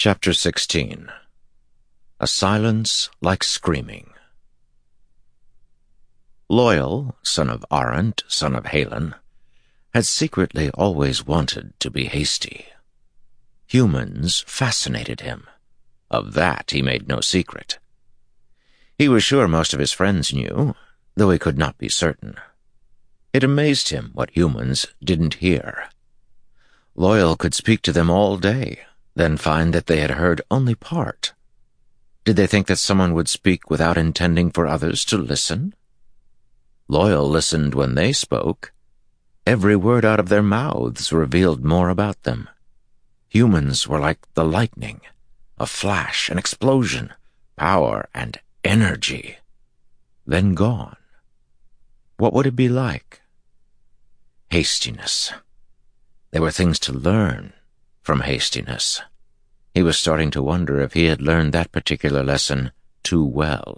Chapter 16. A Silence Like Screaming. Loial, son of Arent, son of Halen, had secretly always wanted to be hasty. Humans fascinated him. Of that he made no secret. He was sure most of his friends knew, though he could not be certain. It amazed him what humans didn't hear. Loial could speak to them all day, then find that they had heard only part. Did they think that someone would speak without intending for others to listen? Loial listened when they spoke. Every word out of their mouths revealed more about them. Humans were like the lightning, a flash, an explosion, power and energy, then gone. What would it be like? Hastiness. There were things to learn from hastiness. He was starting to wonder if he had learned that particular lesson too well.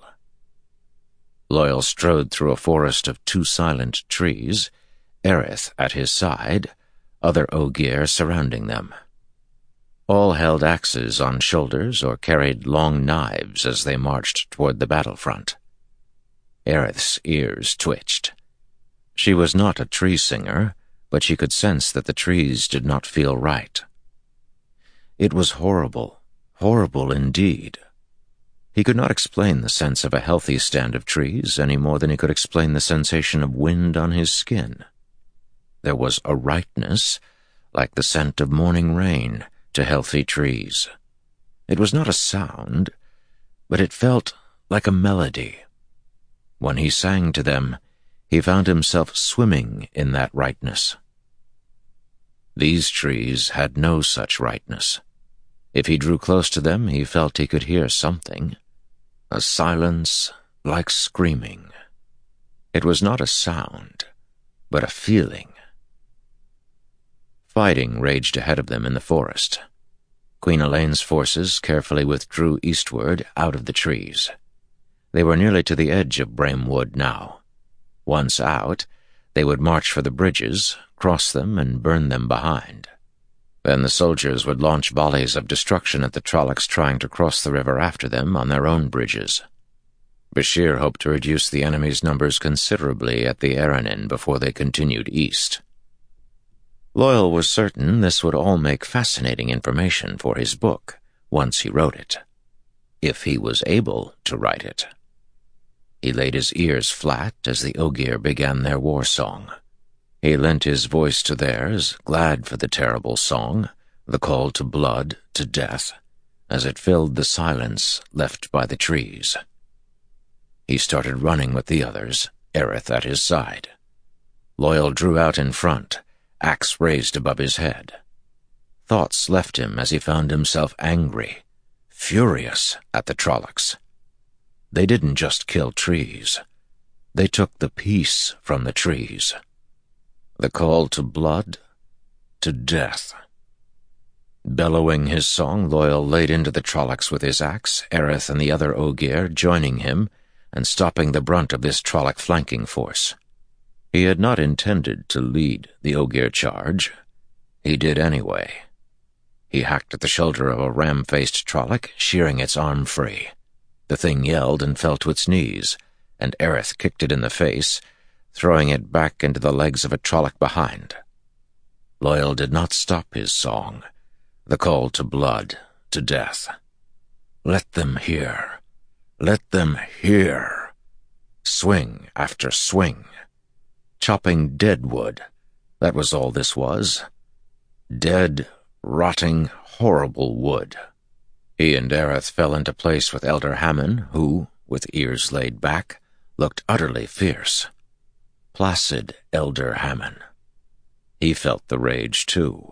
Loial strode through a forest of two silent trees, Aerith at his side, other Ogier surrounding them. All held axes on shoulders or carried long knives as they marched toward the battlefront. Aerith's ears twitched. She was not a tree singer, but she could sense that the trees did not feel right. It was horrible, horrible indeed. He could not explain the sense of a healthy stand of trees any more than he could explain the sensation of wind on his skin. There was a rightness, like the scent of morning rain, to healthy trees. It was not a sound, but it felt like a melody. When he sang to them, he found himself swimming in that rightness. These trees had no such rightness. If he drew close to them, he felt he could hear something. A silence like screaming. It was not a sound, but a feeling. Fighting raged ahead of them in the forest. Queen Elaine's forces carefully withdrew eastward out of the trees. They were nearly to the edge of Brame Wood now. Once out, they would march for the bridges, cross them, and burn them behind. Then the soldiers would launch volleys of destruction at the Trollocs trying to cross the river after them on their own bridges. Bashir hoped to reduce the enemy's numbers considerably at the Aranin before they continued east. Loial was certain this would all make fascinating information for his book, once he wrote it. If he was able to write it. He laid his ears flat as the Ogier began their war song. He lent his voice to theirs, glad for the terrible song, the call to blood, to death, as it filled the silence left by the trees. He started running with the others, Aerith at his side. Loial drew out in front, axe raised above his head. Thoughts left him as he found himself angry, furious at the Trollocs. They didn't just kill trees. They took the peace from the trees. The call to blood, to death. Bellowing his song, Loial laid into the Trollocs with his axe, Aerith and the other Ogier joining him and stopping the brunt of this Trolloc flanking force. He had not intended to lead the Ogier charge. He did anyway. He hacked at the shoulder of a ram-faced Trolloc, shearing its arm free. The thing yelled and fell to its knees, and Aerith kicked it in the face, throwing it back into the legs of a Trolloc behind. Loial did not stop his song, the call to blood, to death. Let them hear. Let them hear. Swing after swing. Chopping dead wood. That was all this was. Dead, rotting, horrible wood. He and Aerith fell into place with Elder Hammon, who, with ears laid back, looked utterly fierce. Placid Elder Hammon. He felt the rage, too.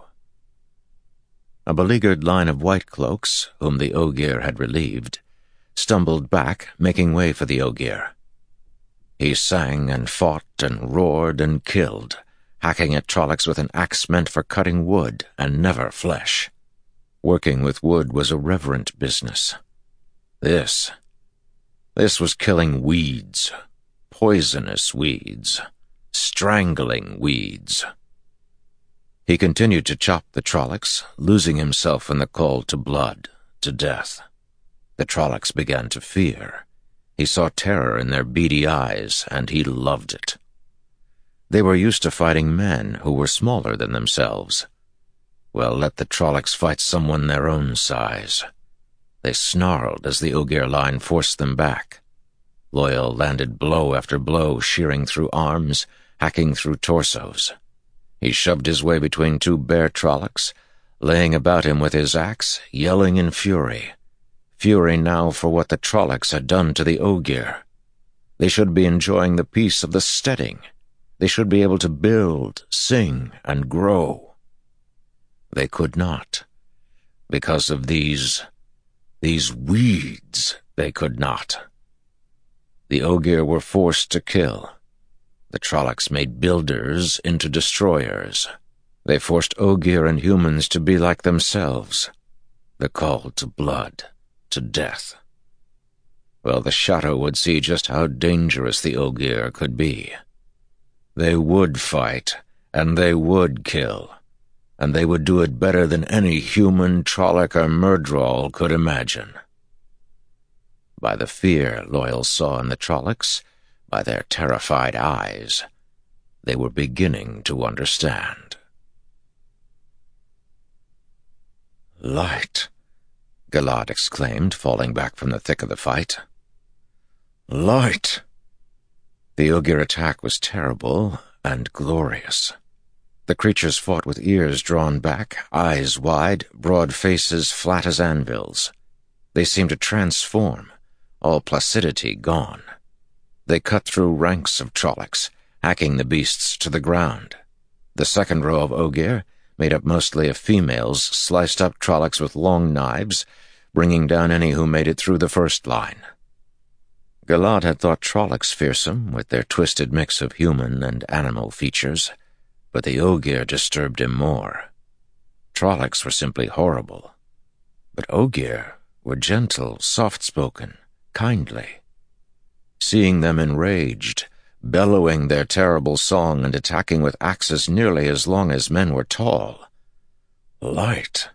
A beleaguered line of white cloaks, whom the Ogier had relieved, stumbled back, making way for the Ogier. He sang and fought and roared and killed, hacking at Trollocs with an axe meant for cutting wood and never flesh. Working with wood was a reverent business. This was killing weeds, poisonous weeds, strangling weeds. He continued to chop the Trollocs, losing himself in the call to blood, to death. The Trollocs began to fear. He saw terror in their beady eyes, and he loved it. They were used to fighting men who were smaller than themselves. Well, let the Trollocs fight someone their own size. They snarled as the Ogier line forced them back. Loial landed blow after blow, shearing through arms, hacking through torsos. He shoved his way between two bear Trollocs, laying about him with his axe, yelling in fury. Fury now for what the Trollocs had done to the Ogier. They should be enjoying the peace of the steading. They should be able to build, sing, and grow. They could not. Because of these weeds, they could not. The Ogier were forced to kill. The Trollocs made builders into destroyers. They forced Ogier and humans to be like themselves. The call to blood, to death. Well, the Shadow would see just how dangerous the Ogier could be. They would fight, and they would kill, and they would do it better than any human, Trolloc, or Myrddraal could imagine. By the fear Loial saw in the Trollocs, by their terrified eyes, they were beginning to understand. "Light!" Galad exclaimed, falling back from the thick of the fight. "Light!" The Ogier attack was terrible and glorious. The creatures fought with ears drawn back, eyes wide, broad faces flat as anvils. They seemed to transform, all placidity gone. They cut through ranks of Trollocs, hacking the beasts to the ground. The second row of Ogier, made up mostly of females, sliced up Trollocs with long knives, bringing down any who made it through the first line. Galad had thought Trollocs fearsome, with their twisted mix of human and animal features, but the Ogier disturbed him more. Trollocs were simply horrible, but Ogier were gentle, soft-spoken, kindly. Seeing them enraged, bellowing their terrible song and attacking with axes nearly as long as men were tall. Light!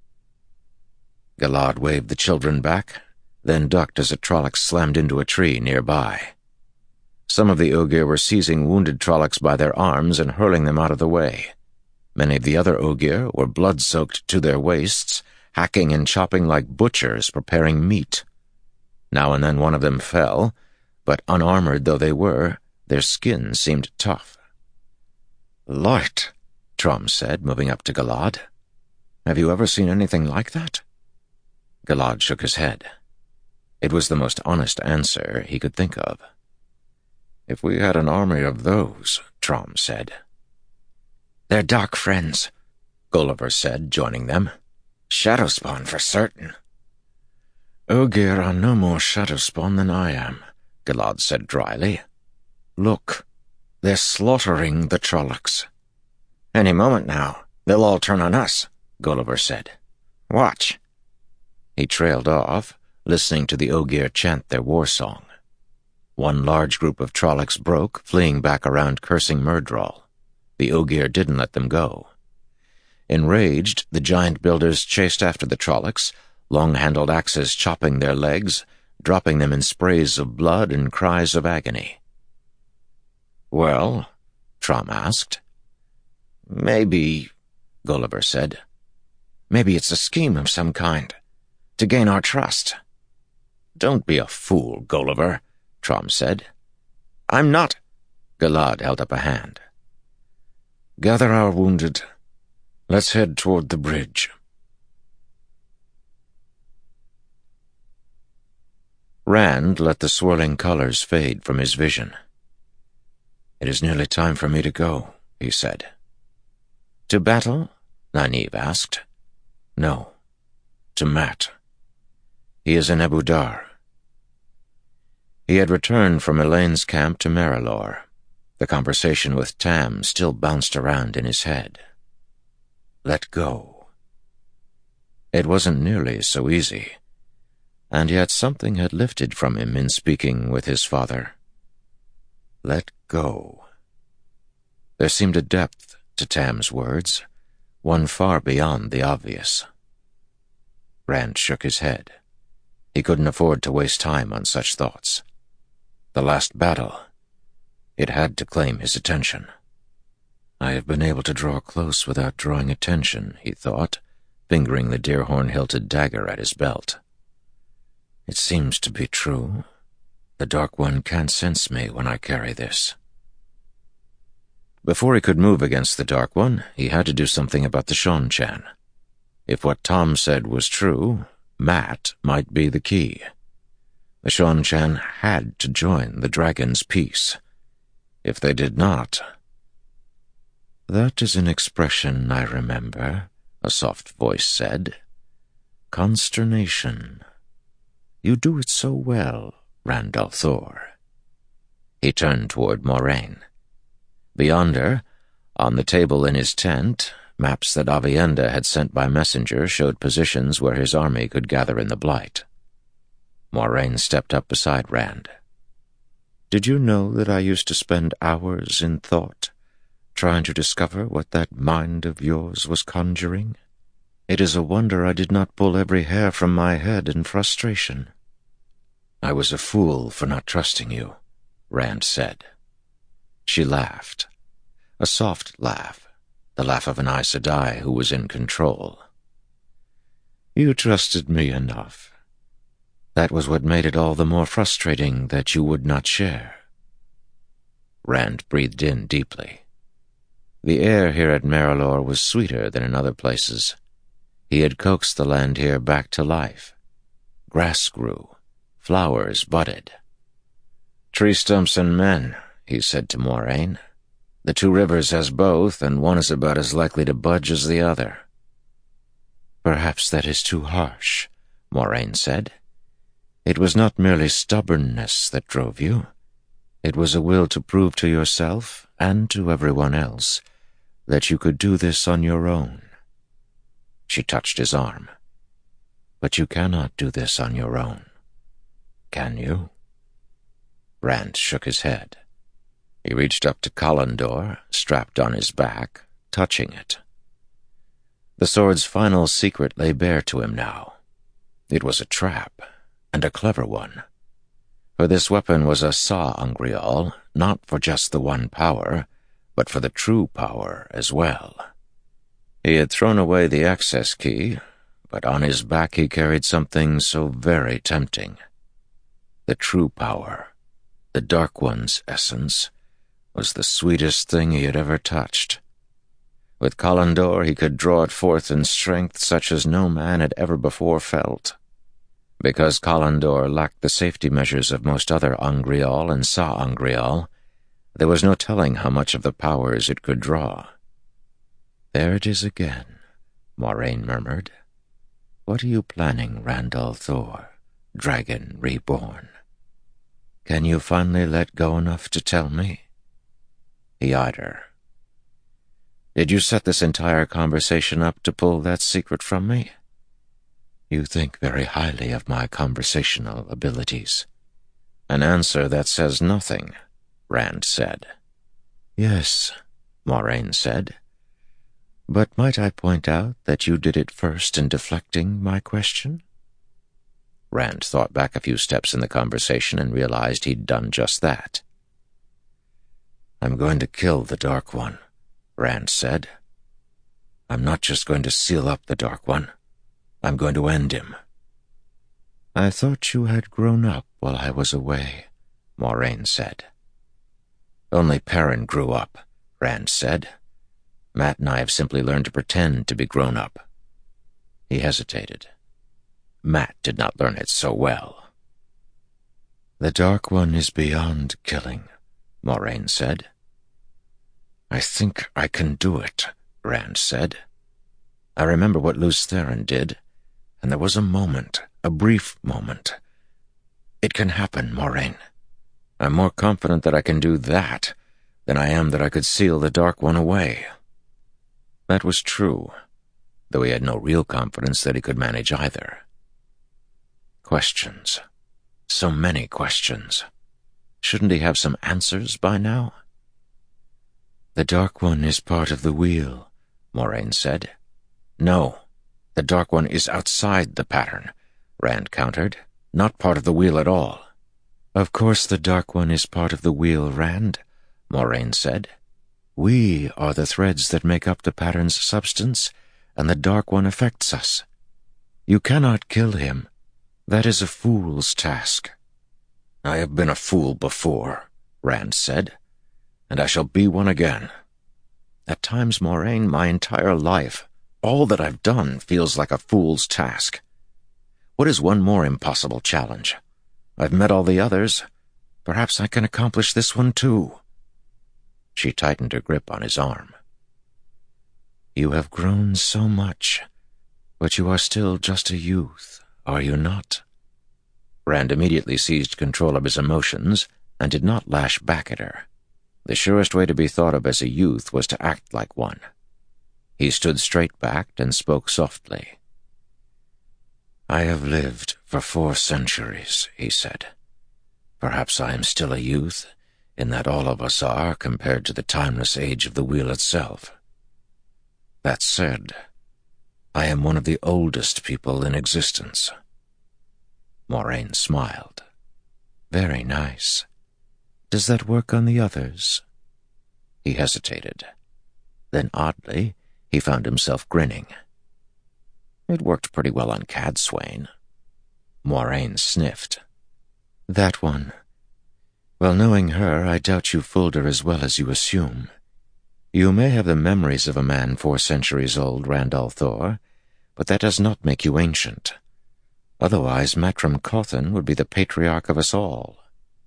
Galad waved the children back, then ducked as a Trolloc slammed into a tree nearby. Some of the Ogier were seizing wounded Trollocs by their arms and hurling them out of the way. Many of the other Ogier were blood-soaked to their waists, hacking and chopping like butchers preparing meat. Now and then one of them fell, but unarmored though they were, their skin seemed tough. "Light," Trom said, moving up to Galad. "Have you ever seen anything like that?" Galad shook his head. It was the most honest answer he could think of. "If we had an army of those," Trom said. "They're dark friends," Gulliver said, joining them. "Shadowspawn for certain." "Ogier are no more Shadowspawn than I am," Galad said dryly. "Look, they're slaughtering the Trollocs." "Any moment now, they'll all turn on us," Gulliver said. "Watch." He trailed off, listening to the Ogier chant their war song. One large group of Trollocs broke, fleeing back around cursing Myrddraal. The Ogier didn't let them go. Enraged, the giant builders chased after the Trollocs, long-handled axes chopping their legs, dropping them in sprays of blood and cries of agony. "Well?" Trom asked. "Maybe," Gulliver said. "Maybe it's a scheme of some kind, to gain our trust." "Don't be a fool, Gulliver," Trom said. "I'm not." Galad held up a hand. "Gather our wounded. Let's head toward the bridge." Rand let the swirling colors fade from his vision. "It is nearly time for me to go," he said. "To battle?" Nynaeve asked. "No, to Mat. He is in Abu Dar." He had returned from Elaine's camp to Marilor. The conversation with Tam still bounced around in his head. Let go. It wasn't nearly so easy, and yet something had lifted from him in speaking with his father. Let go. There seemed a depth to Tam's words, one far beyond the obvious. Rand shook his head. He couldn't afford to waste time on such thoughts. The last battle. It had to claim his attention. I have been able to draw close without drawing attention, he thought, fingering the deer-horn-hilted dagger at his belt. It seems to be true. The Dark One can't sense me when I carry this. Before he could move against the Dark One, he had to do something about the Seanchan. If what Tom said was true, Matt might be the key. The Seanchan had to join the dragon's peace. If they did not... That is an expression I remember, a soft voice said. Consternation. You do it so well, Rand al'Thor. He turned toward Moraine. Beyond her, on the table in his tent, maps that Aviendha had sent by messenger showed positions where his army could gather in the Blight. Moraine stepped up beside Rand. Did you know that I used to spend hours in thought, trying to discover what that mind of yours was conjuring? It is a wonder I did not pull every hair from my head in frustration. I was a fool for not trusting you, Rand said. She laughed. A soft laugh, the laugh of an Aes Sedai who was in control. You trusted me enough. That was what made it all the more frustrating that you would not share. Rand breathed in deeply. The air here at Marilor was sweeter than in other places. He had coaxed the land here back to life. Grass grew. Flowers budded. Tree stumps and men, he said to Moraine. The two rivers has both, and one is about as likely to budge as the other. Perhaps that is too harsh, Moraine said. It was not merely stubbornness that drove you. It was a will to prove to yourself, and to everyone else, that you could do this on your own. She touched his arm. But you cannot do this on your own. Can you? Rand shook his head. He reached up to Callandor, strapped on his back, touching it. The sword's final secret lay bare to him now. It was a trap, and a clever one. For this weapon was a sa'angreal, not for just the one power, but for the true power as well. He had thrown away the access key, but on his back he carried something so very tempting. The true power, the Dark One's essence, was the sweetest thing he had ever touched. With Callandor he could draw it forth in strength such as no man had ever before felt. Because Callandor lacked the safety measures of most other angreal and sa'angreal, there was no telling how much of the powers it could draw. There it is again, Moraine murmured. What are you planning, Rand al'Thor, dragon reborn? Can you finally let go enough to tell me? He eyed her. Did you set this entire conversation up to pull that secret from me? You think very highly of my conversational abilities. An answer that says nothing, Rand said. Yes, Moraine said. But might I point out that you did it first in deflecting my question? Rand thought back a few steps in the conversation and realized he'd done just that. I'm going to kill the Dark One, Rand said. I'm not just going to seal up the Dark One. I'm going to end him. I thought you had grown up while I was away, Moraine said. Only Perrin grew up, Rand said. Matt and I have simply learned to pretend to be grown up. He hesitated. Matt did not learn it so well. The Dark One is beyond killing, Moraine said. I think I can do it, Rand said. I remember what Lews Therin did, and there was a moment, a brief moment. It can happen, Moraine. I'm more confident that I can do that than I am that I could seal the Dark One away. That was true, though he had no real confidence that he could manage either. Questions. So many questions. Shouldn't he have some answers by now? The Dark One is part of the wheel, Moraine said. No, The Dark One is outside the pattern, Rand countered. Not part of the wheel at all. Of course the Dark One is part of the wheel, Rand, Moraine said. We are the threads that make up the pattern's substance, and the Dark One affects us. You cannot kill him. That is a fool's task. I have been a fool before, Rand said, and I shall be one again. At times, Moraine, my entire life, all that I've done feels like a fool's task. What is one more impossible challenge? I've met all the others. Perhaps I can accomplish this one too. She tightened her grip on his arm. You have grown so much, but you are still just a youth, are you not? Rand immediately seized control of his emotions and did not lash back at her. The surest way to be thought of as a youth was to act like one. He stood straight-backed and spoke softly. I have lived for 4 centuries, he said. Perhaps I am still a youth, in that all of us are compared to the timeless age of the wheel itself. That said, I am one of the oldest people in existence. Moraine smiled. Very nice. Does that work on the others? He hesitated. Then, oddly, he found himself grinning. It worked pretty well on Cadsuane. Moraine sniffed. That one. Well, knowing her, I doubt you fooled her as well as you assume. You may have the memories of a man 4 centuries old, Rand al'Thor, but that does not make you ancient. Otherwise, Matrim Cauthon would be the patriarch of us all.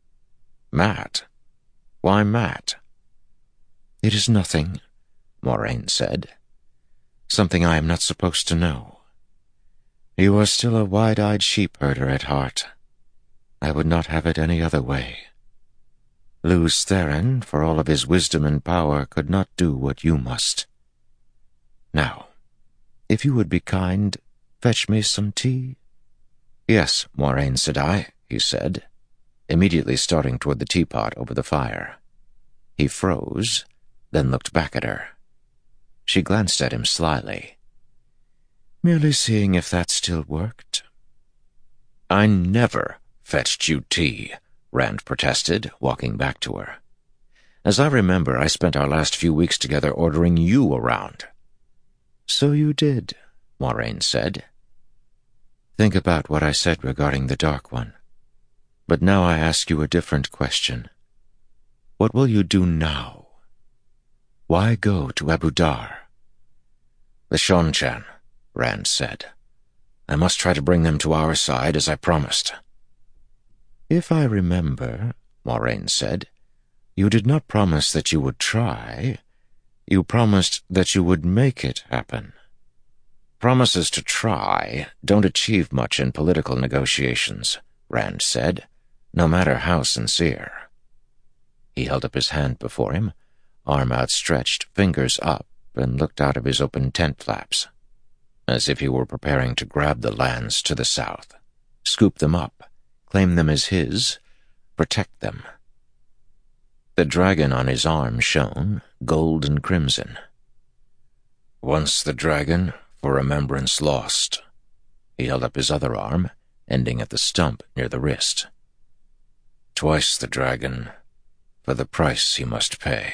Mat? Why Mat? It is nothing, Moraine said. Something I am not supposed to know. You are still a wide-eyed sheep-herder at heart. I would not have it any other way. Lews Therin, for all of his wisdom and power, could not do what you must. Now, if you would be kind, fetch me some tea. Yes, Moraine Sedai, he said, immediately starting toward the teapot over the fire. He froze, then looked back at her. She glanced at him slyly. Merely seeing if that still worked. I never fetched you tea, Rand protested, walking back to her. As I remember, I spent our last few weeks together ordering you around. So you did, Moraine said. Think about what I said regarding the Dark One. But now I ask you a different question. What will you do now? Why go to Abu Dar? The Seanchan, Rand said. I must try to bring them to our side, as I promised. If I remember, Moraine said, you did not promise that you would try. You promised that you would make it happen. Promises to try don't achieve much in political negotiations, Rand said, no matter how sincere. He held up his hand before him, arm outstretched, fingers up, and looked out of his open tent flaps, as if he were preparing to grab the lands to the south, scoop them up, claim them as his, protect them. The dragon on his arm shone, gold and crimson. Once the dragon, for remembrance lost. He held up his other arm, ending at the stump near the wrist. Twice the dragon, for the price he must pay.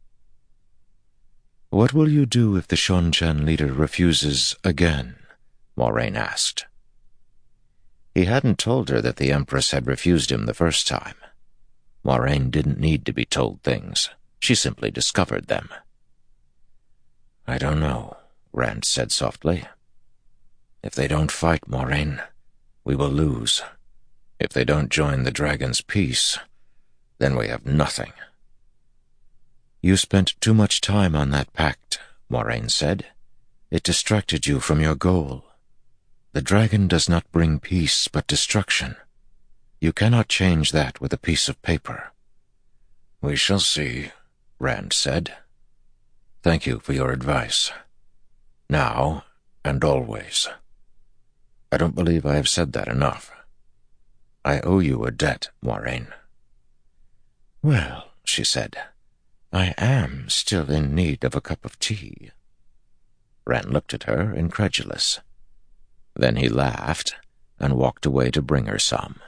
What will you do if the Seanchan leader refuses again? Moraine asked. He hadn't told her that the Empress had refused him the first time. Moraine didn't need to be told things. She simply discovered them. I don't know, Rand said softly. If they don't fight, Moraine, we will lose. If they don't join the dragon's peace, then we have nothing. You spent too much time on that pact, Moraine said. It distracted you from your goal. The dragon does not bring peace but destruction. You cannot change that with a piece of paper. We shall see, Rand said. Thank you for your advice. Now and always. I don't believe I have said that enough. I owe you a debt, Moraine. Well, she said, I am still in need of a cup of tea. Rand looked at her, incredulous. Then he laughed and walked away to bring her some.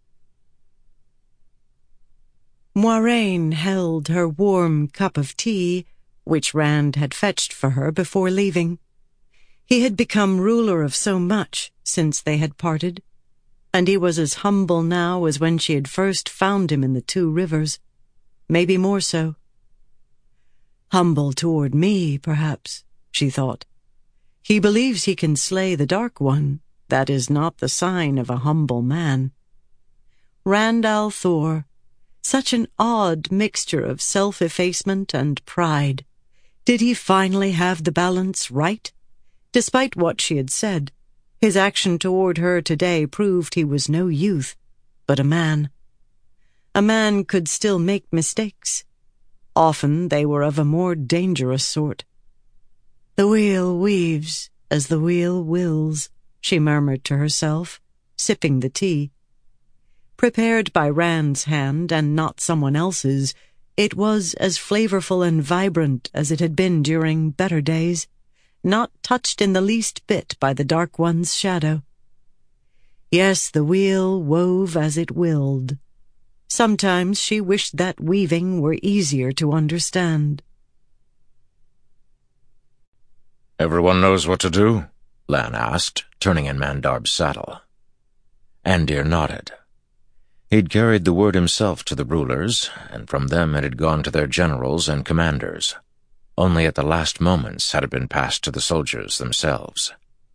Moiraine held her warm cup of tea, which Rand had fetched for her before leaving. He had become ruler of so much since they had parted, and he was as humble now as when she had first found him in the Two Rivers, maybe more so. Humble toward me, perhaps, she thought. He believes he can slay the Dark One. That is not the sign of a humble man. Rand al'Thor, such an odd mixture of self-effacement and pride. Did he finally have the balance right? Despite what she had said, his action toward her today proved he was no youth, but a man. A man could still make mistakes. Often they were of a more dangerous sort. "The wheel weaves as the wheel wills," she murmured to herself, sipping the tea. Prepared by Rand's hand and not someone else's, it was as flavorful and vibrant as it had been during better days, not touched in the least bit by the Dark One's shadow. Yes, the wheel wove as it willed. Sometimes she wished that weaving were easier to understand. "Everyone knows what to do?" Lan asked, turning in Mandarb's saddle. Andir nodded. He'd carried the word himself to the rulers, and from them it had gone to their generals and commanders. Only at the last moments had it been passed to the soldiers themselves.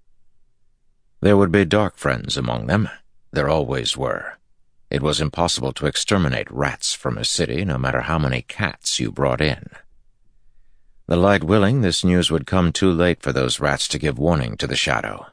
There would be dark friends among them. There always were. It was impossible to exterminate rats from a city, no matter how many cats you brought in. The light willing, this news would come too late for those rats to give warning to the Shadow.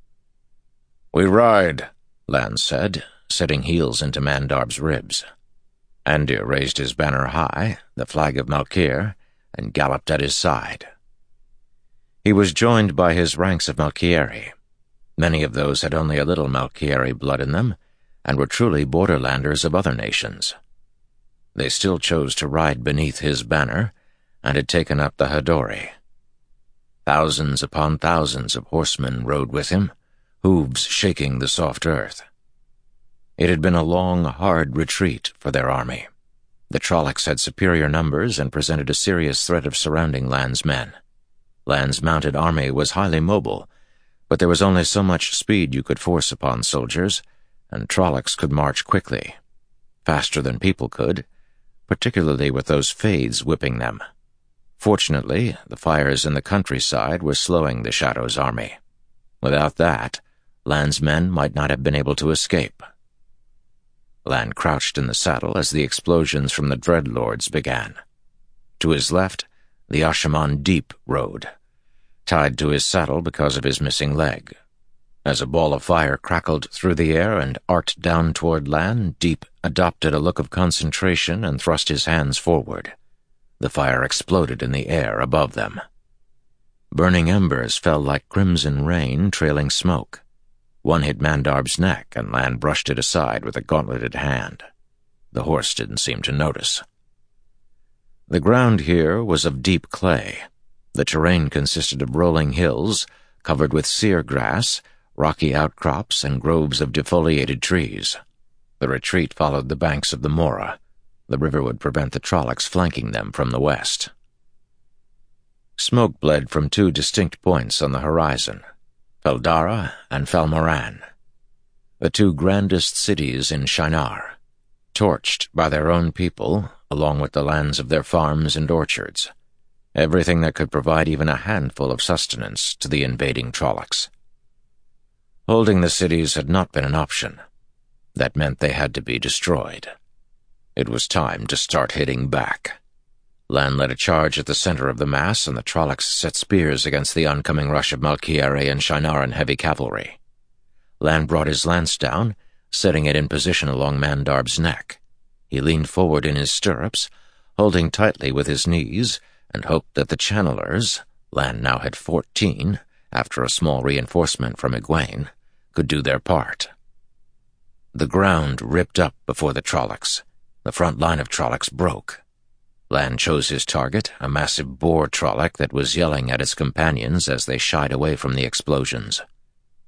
"We ride," Lan said, setting heels into Mandarb's ribs. Andir raised his banner high, the flag of Malkir, and galloped at his side. He was joined by his ranks of Malkieri. Many of those had only a little Malkieri blood in them, and were truly borderlanders of other nations. They still chose to ride beneath his banner, and had taken up the Hadori. Thousands upon thousands of horsemen rode with him, hooves shaking the soft earth. It had been a long, hard retreat for their army. The Trollocs had superior numbers and presented a serious threat of surrounding Lan's men. Lan's mounted army was highly mobile, but there was only so much speed you could force upon soldiers, and Trollocs could march quickly, faster than people could, particularly with those Fades whipping them. Fortunately, the fires in the countryside were slowing the Shadow's army. Without that, Lan's men might not have been able to escape. Lan crouched in the saddle as the explosions from the Dreadlords began. To his left, the Ashaman Deep rode, tied to his saddle because of his missing leg. As a ball of fire crackled through the air and arced down toward Lan, Deep adopted a look of concentration and thrust his hands forward. The fire exploded in the air above them. Burning embers fell like crimson rain, trailing smoke. One hit Mandarb's neck, and Lan brushed it aside with a gauntleted hand. The horse didn't seem to notice. The ground here was of deep clay. The terrain consisted of rolling hills, covered with sear grass, rocky outcrops, and groves of defoliated trees. The retreat followed the banks of the Mora. The river would prevent the Trollocs flanking them from the west. Smoke bled from two distinct points on the horizon, Feldara and Falmoran, the two grandest cities in Shinar, torched by their own people, along with the lands of their farms and orchards, everything that could provide even a handful of sustenance to the invading Trollocs. Holding the cities had not been an option. That meant they had to be destroyed. It was time to start hitting back. Lan led a charge at the center of the mass, and the Trollocs set spears against the oncoming rush of Malkieri and Shinaran heavy cavalry. Lan brought his lance down, setting it in position along Mandarb's neck. He leaned forward in his stirrups, holding tightly with his knees, and hoped that the channelers, Lan now had 14, after a small reinforcement from Egwene, could do their part. The ground ripped up before the Trollocs. The front line of Trollocs broke. Lan chose his target, a massive boar Trolloc that was yelling at its companions as they shied away from the explosions.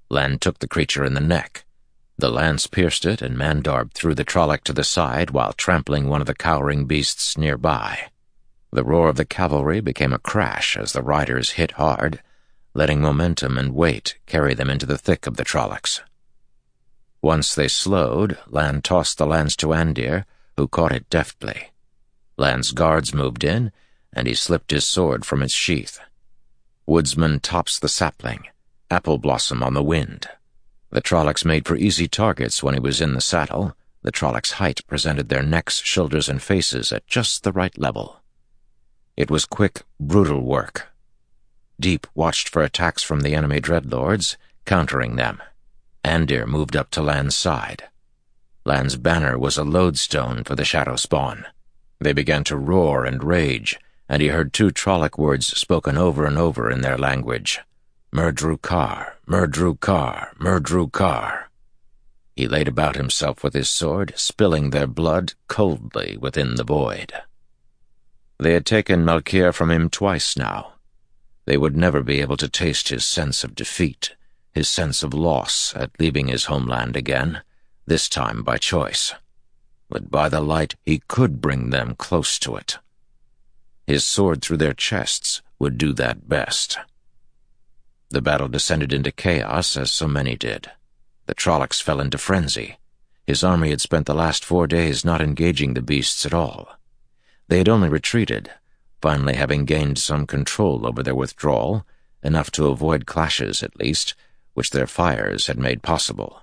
Lan took the creature in the neck. The lance pierced it, and Mandarb threw the Trolloc to the side while trampling one of the cowering beasts nearby. The roar of the cavalry became a crash as the riders hit hard, letting momentum and weight carry them into the thick of the Trollocs. Once they slowed, Lan tossed the lance to Andir, who caught it deftly. Lan's guards moved in, and he slipped his sword from its sheath. Woodsman tops the sapling, apple blossom on the wind. The Trollocs made for easy targets when he was in the saddle. The Trollocs' height presented their necks, shoulders, and faces at just the right level. It was quick, brutal work. Deep watched for attacks from the enemy dreadlords, countering them. Andir moved up to Lan's side. Lan's banner was a lodestone for the shadow spawn. They began to roar and rage, and he heard 2 Trolloc words spoken over and over in their language. Murdru-Kar, Murdru-Kar, Murdru-Kar. He laid about himself with his sword, spilling their blood coldly within the void. They had taken Malkir from him twice now. They would never be able to taste his sense of defeat, his sense of loss at leaving his homeland again, this time by choice. But by the light he could bring them close to it. His sword through their chests would do that best. The battle descended into chaos, as so many did. The Trollocs fell into frenzy. His army had spent the last 4 days not engaging the beasts at all. They had only retreated, finally having gained some control over their withdrawal, enough to avoid clashes at least, which their fires had made possible.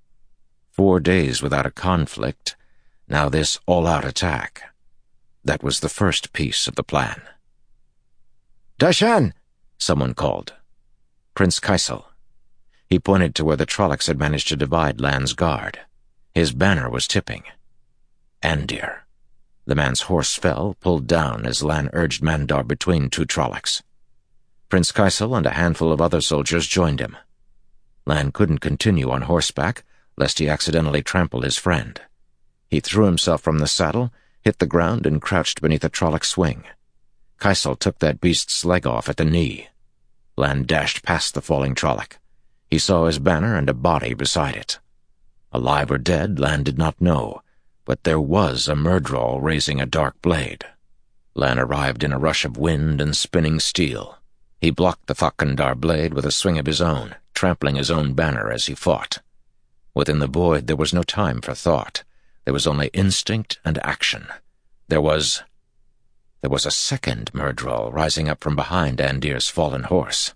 4 days without a conflict, now this all-out attack. That was the first piece of the plan. "Dashan!" someone called. Prince Kaisel. He pointed to where the Trollocs had managed to divide Lan's guard. His banner was tipping. Andir. The man's horse fell, pulled down as Lan urged Mandarb between 2 Trollocs. Prince Kaisel and a handful of other soldiers joined him. Lan couldn't continue on horseback, lest he accidentally trample his friend. He threw himself from the saddle, hit the ground, and crouched beneath a Trolloc's swing. Kaisel took that beast's leg off at the knee. Lan dashed past the falling Trolloc. He saw his banner and a body beside it. Alive or dead, Lan did not know, but there was a Myrddraal raising a dark blade. Lan arrived in a rush of wind and spinning steel. He blocked the Thakandar blade with a swing of his own, trampling his own banner as he fought. Within the void there was no time for thought. There was only instinct and action. There was a second Myrddraal rising up from behind Andir's fallen horse.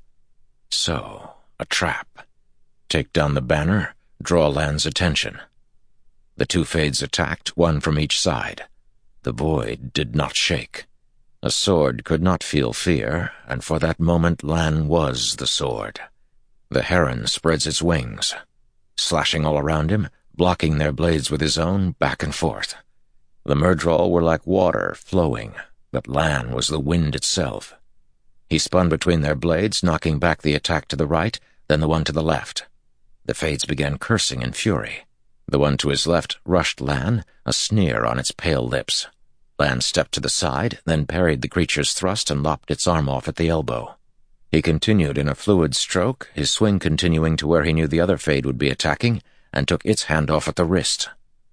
So, a trap. Take down the banner, draw Lan's attention. The 2 Fades attacked, one from each side. The void did not shake. A sword could not feel fear, and for that moment Lan was the sword. The heron spreads its wings, slashing all around him, blocking their blades with his own, back and forth. The Myrddraal were like water, flowing, but Lan was the wind itself. He spun between their blades, knocking back the attack to the right, then the one to the left. The Fades began cursing in fury. The one to his left rushed Lan, a sneer on its pale lips. Lan stepped to the side, then parried the creature's thrust and lopped its arm off at the elbow. He continued in a fluid stroke, his swing continuing to where he knew the other Fade would be attacking, and took its hand off at the wrist.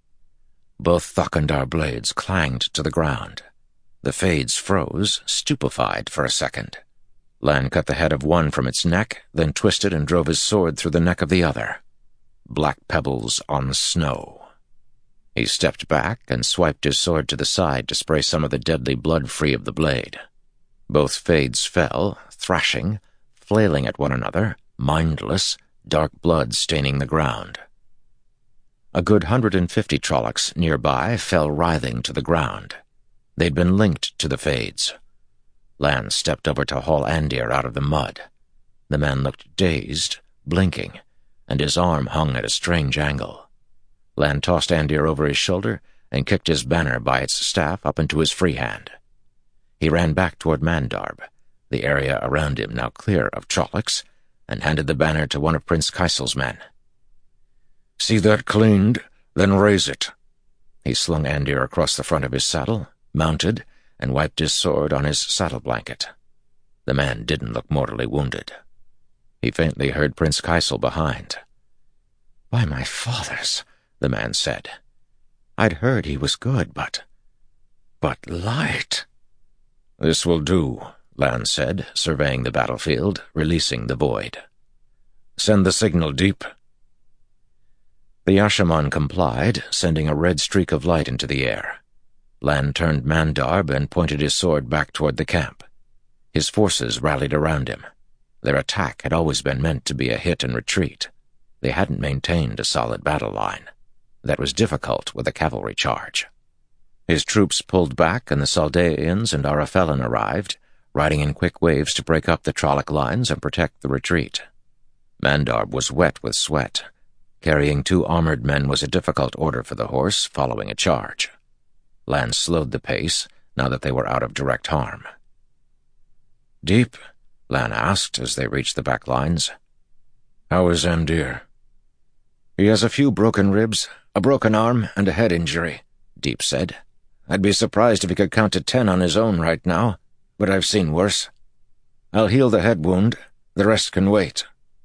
Both Thakandar blades clanged to the ground. The Fades froze, stupefied for a second. Lan cut the head of one from its neck, then twisted and drove his sword through the neck of the other. Black pebbles on snow. He stepped back and swiped his sword to the side to spray some of the deadly blood free of the blade. Both Fades fell, thrashing, flailing at one another, mindless, dark blood staining the ground. A good 150 Trollocs nearby fell writhing to the ground. They'd been linked to the Fades. Lan stepped over to haul Andir out of the mud. The man looked dazed, blinking, and his arm hung at a strange angle. Lan tossed Andir over his shoulder and kicked his banner by its staff up into his free hand. He ran back toward Mandarb, the area around him now clear of Trollocs, and handed the banner to one of Prince Kaisel's men. "See that cleaned? Then raise it." He slung Andir across the front of his saddle, mounted, and wiped his sword on his saddle blanket. The man didn't look mortally wounded. He faintly heard Prince Kaisel behind. "By my fathers," the man said. "I'd heard he was good, but light." "This will do," Lan said, surveying the battlefield, releasing the void. "Send the signal deep." The Asha'man complied, sending a red streak of light into the air. Lan turned Mandarb and pointed his sword back toward the camp. His forces rallied around him. Their attack had always been meant to be a hit and retreat. They hadn't maintained a solid battle line. That was difficult with a cavalry charge. His troops pulled back, and the Saldaeans and Arafellan arrived, riding in quick waves to break up the Trolloc lines and protect the retreat. Mandarb was wet with sweat. Carrying 2 armored men was a difficult order for the horse following a charge. Lan slowed the pace now that they were out of direct harm. "Deep?" Lan asked as they reached the back lines. "How is Andir?" "He has a few broken ribs, a broken arm, and a head injury," Deep said. "I'd be surprised if he could count to 10 on his own right now, but I've seen worse. I'll heal the head wound. The rest can wait."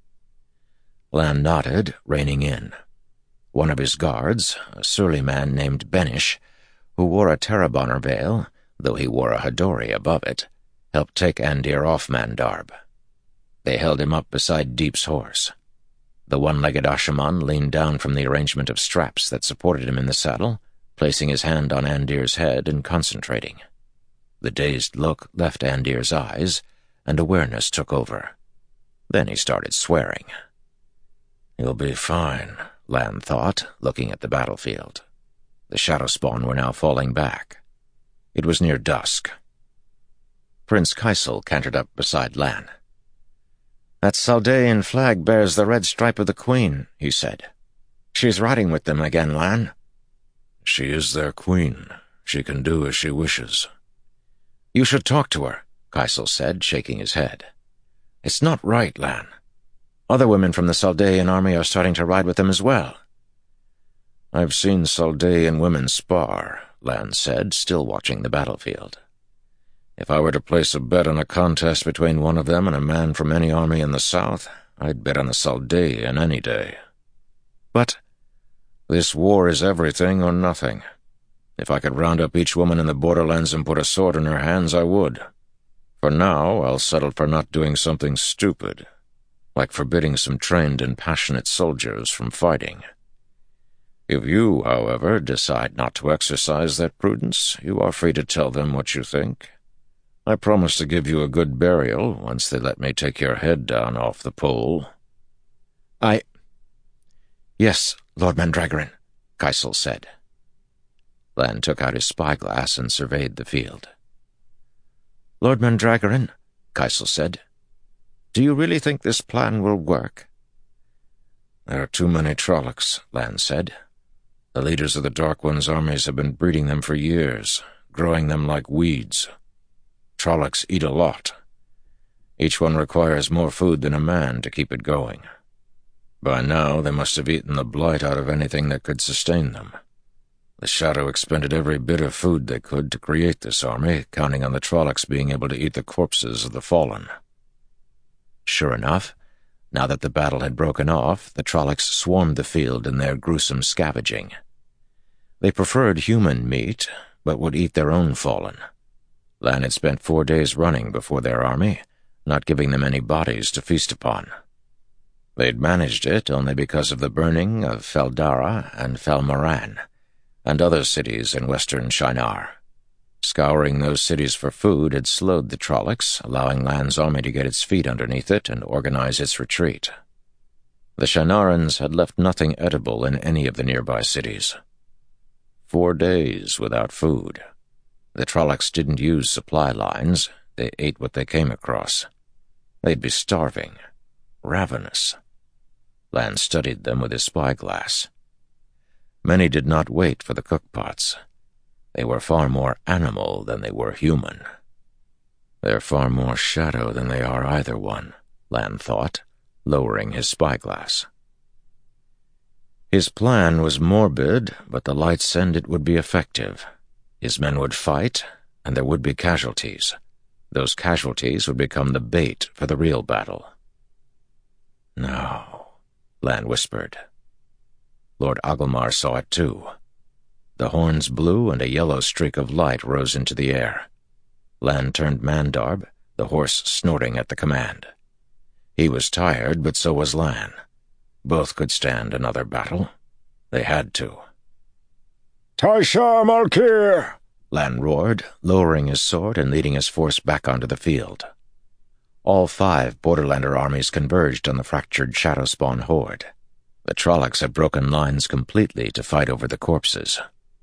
Lan nodded, reining in. One of his guards, a surly man named Benish, who wore a Tarabonner veil, though he wore a Hadori above it, helped take Andir off Mandarb. They held him up beside Deep's horse. The one-legged Asha'man leaned down from the arrangement of straps that supported him in the saddle, placing his hand on Andir's head and concentrating. The dazed look left Andir's eyes, and awareness took over. Then he started swearing. "He'll be fine," Lan thought, looking at the battlefield. The Shadowspawn were now falling back. It was near dusk. Prince Kaisel cantered up beside Lan. "That Saldaean flag bears the red stripe of the Queen," he said. "She's riding with them again, Lan." "She is their queen. She can do as she wishes." "You should talk to her," Kaisel said, shaking his head. "It's not right, Lan. Other women from the Saldaean army are starting to ride with them as well." "I've seen Saldaean women spar," Lan said, still watching the battlefield. "If I were to place a bet on a contest between one of them and a man from any army in the south, I'd bet on the Saldaean any day. But this war is everything or nothing. If I could round up each woman in the borderlands and put a sword in her hands, I would. For now, I'll settle for not doing something stupid, like forbidding some trained and passionate soldiers from fighting. If you, however, decide not to exercise that prudence, you are free to tell them what you think. I promise to give you a good burial once they let me take your head down off the pole." "Yes, Lord Mandragoran," Kaisel said. Lan took out his spyglass and surveyed the field. "Lord Mandragoran," Kaisel said, "do you really think this plan will work?" "There are too many Trollocs," Lan said. "The leaders of the Dark One's armies have been breeding them for years, growing them like weeds. Trollocs eat a lot. Each one requires more food than a man to keep it going. By now, they must have eaten the blight out of anything that could sustain them. The Shadow expended every bit of food they could to create this army, counting on the Trollocs being able to eat the corpses of the fallen." Sure enough, now that the battle had broken off, the Trollocs swarmed the field in their gruesome scavenging. They preferred human meat, but would eat their own fallen. Lan had spent 4 days running before their army, not giving them any bodies to feast upon. They'd managed it only because of the burning of Feldara and Felmoran, and other cities in western Shinar. Scouring those cities for food had slowed the Trollocs, allowing Lan's army to get its feet underneath it and organize its retreat. The Shinarans had left nothing edible in any of the nearby cities. 4 days without food. The Trollocs didn't use supply lines. They ate what they came across. They'd be starving, ravenous. Lan studied them with his spyglass. Many did not wait for the cookpots. They were far more animal than they were human. They're far more shadow than they are either one, Lan thought, lowering his spyglass. His plan was morbid, but the light said it would be effective. His men would fight, and there would be casualties. Those casualties would become the bait for the real battle. "No," Lan whispered. Lord Agelmar saw it too. The horns blew and a yellow streak of light rose into the air. Lan turned Mandarb, the horse snorting at the command. He was tired, but so was Lan. Both could stand another battle. They had to. "Taishar Malkir!" Lan roared, lowering his sword and leading his force back onto the field. All 5 Borderlander armies converged on the fractured Shadowspawn horde. The Trollocs had broken lines completely to fight over the corpses.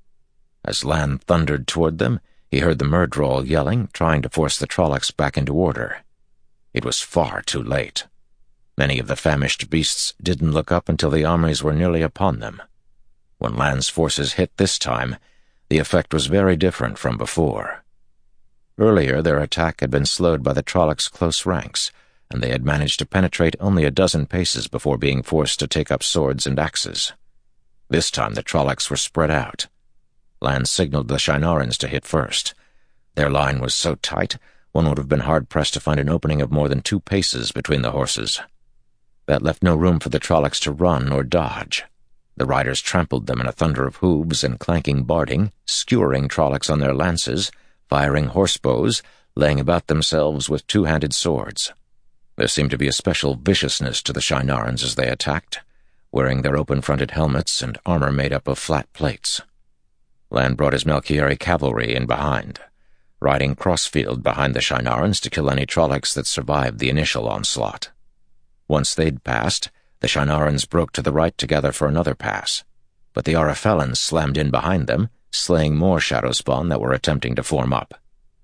As Lan thundered toward them, he heard the Myrddraal yelling, trying to force the Trollocs back into order. It was far too late. Many of the famished beasts didn't look up until the armies were nearly upon them. When Lan's forces hit this time, the effect was very different from before. Earlier, their attack had been slowed by the Trollocs' close ranks, and they had managed to penetrate only a dozen paces before being forced to take up swords and axes. This time the Trollocs were spread out. Lan signaled the Shienarans to hit first. Their line was so tight, one would have been hard-pressed to find an opening of more than 2 paces between the horses. That left no room for the Trollocs to run or dodge. The riders trampled them in a thunder of hooves and clanking barding, skewering Trollocs on their lances, firing horsebows, laying about themselves with 2-handed swords. There seemed to be a special viciousness to the Shienarans as they attacked, wearing their open-fronted helmets and armor made up of flat plates. Lan brought his Malkieri cavalry in behind, riding crossfield behind the Shienarans to kill any Trollocs that survived the initial onslaught. Once they'd passed, the Shienarans broke to the right to gather for another pass, but the Arafelans slammed in behind them, slaying more Shadowspawn that were attempting to form up.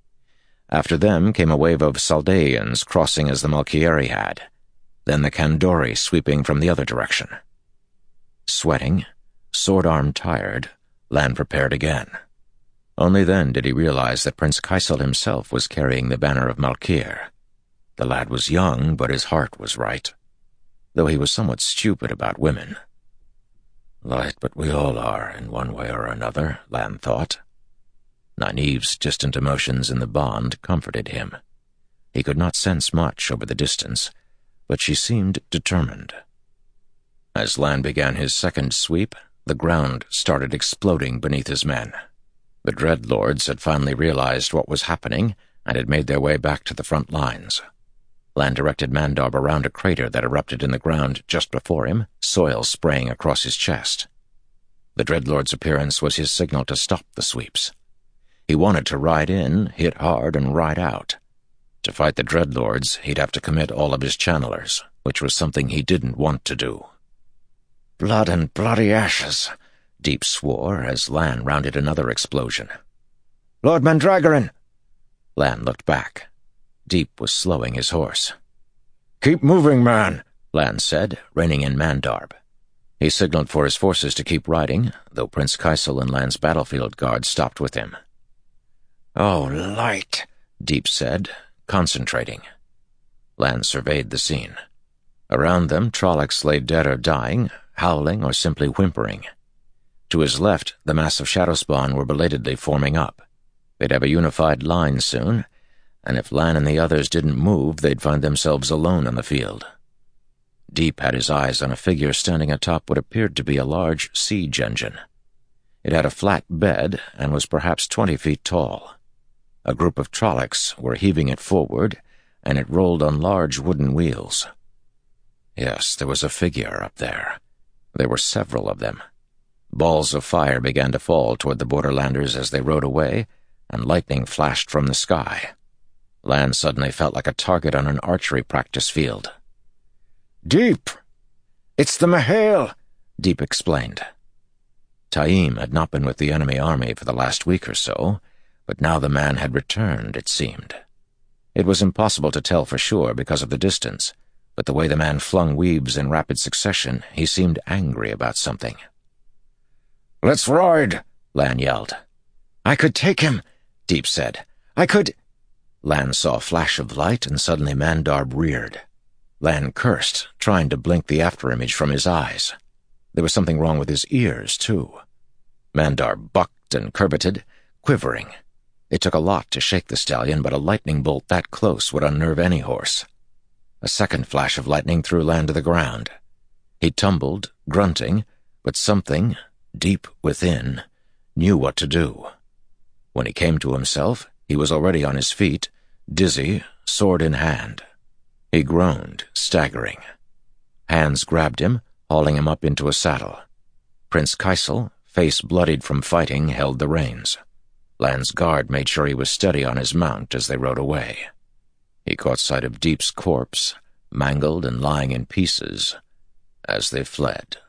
After them came a wave of Saldaeans crossing as the Malkieri had, then the Kandori sweeping from the other direction. Sweating, sword-arm tired, Lan prepared again. Only then did he realize that Prince Kaisel himself was carrying the banner of Malkir. The lad was young, but his heart was right, though he was somewhat stupid about women. Light, but we all are, in one way or another, Lan thought. Nynaeve's distant emotions in the bond comforted him. He could not sense much over the distance, but she seemed determined. As Lan began his second sweep, the ground started exploding beneath his men. The Dreadlords had finally realized what was happening and had made their way back to the front lines. Lan directed Mandarb around a crater that erupted in the ground just before him, soil spraying across his chest. The Dreadlord's appearance was his signal to stop the sweeps. He wanted to ride in, hit hard, and ride out. To fight the Dreadlords, he'd have to commit all of his channelers, which was something he didn't want to do. "Blood and bloody ashes," Deep swore as Lan rounded another explosion. "Lord Mandragoran!" Lan looked back. Deep was slowing his horse. "Keep moving, man," Lan said, reining in Mandarb. He signaled for his forces to keep riding, though Prince Kaisel and Lan's battlefield guard stopped with him. "Oh, light," Deep said, concentrating. Lan surveyed the scene. Around them, Trollocs lay dead or dying, howling or simply whimpering. To his left, the mass of Shadowspawn were belatedly forming up. They'd have a unified line soon, and if Lan and the others didn't move, they'd find themselves alone on the field. Deep had his eyes on a figure standing atop what appeared to be a large siege engine. It had a flat bed and was perhaps 20 feet tall. A group of Trollocs were heaving it forward, and it rolled on large wooden wheels. Yes, there was a figure up there. There were several of them. Balls of fire began to fall toward the Borderlanders as they rode away, and lightning flashed from the sky. Lan suddenly felt like a target on an archery practice field. "Deep! It's the Mahale," Deep explained. Taim had not been with the enemy army for the last week or so, but now the man had returned, it seemed. It was impossible to tell for sure because of the distance, but the way the man flung weaves in rapid succession, he seemed angry about something. "Let's ride," Lan yelled. "I could take him," Deep said. "I could—" Lan saw a flash of light, and suddenly Mandarb reared. Lan cursed, trying to blink the afterimage from his eyes. There was something wrong with his ears, too. Mandarb bucked and curveted, quivering. It took a lot to shake the stallion, but a lightning bolt that close would unnerve any horse. A second flash of lightning threw Lan to the ground. He tumbled, grunting, but something, deep within, knew what to do. When he came to himself, he was already on his feet, dizzy, sword in hand. He groaned, staggering. Hands grabbed him, hauling him up into a saddle. Prince Kaisel, face bloodied from fighting, held the reins. Lan's guard made sure he was steady on his mount as they rode away. He caught sight of Deep's corpse, mangled and lying in pieces, as they fled.